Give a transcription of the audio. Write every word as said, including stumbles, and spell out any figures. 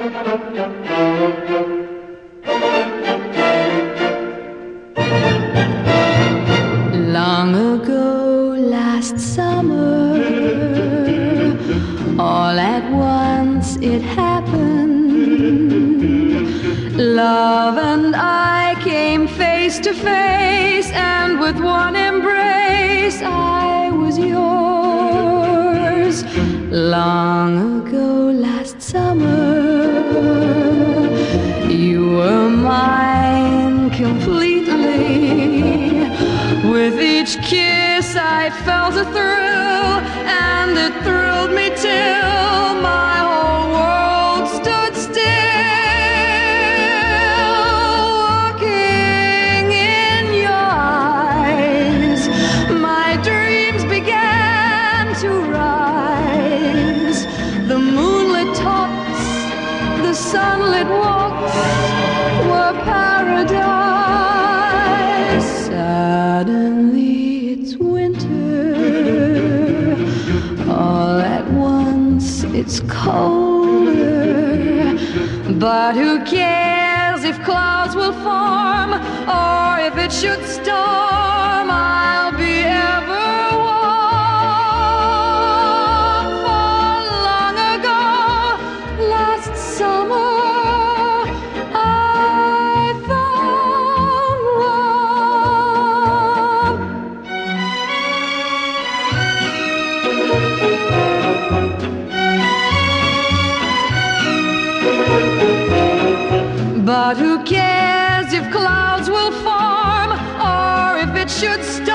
Long ago, last summer, all at once it happened. Love and I came face to face, and with one embrace I was yours. Long ago, last summer, you were mine completely. With each kiss I felt a thrill, and it thrilled me till my whole world stood still. Looking in your eyes, my dreams began to rise. The moonlit tops, the sunlit walks were paradise. Suddenly it's winter, all at once it's colder. But who cares if clouds will form, or if it should storm, I'll be ever warm. For long ago, last summer, but who cares if clouds will form, or if it should stop?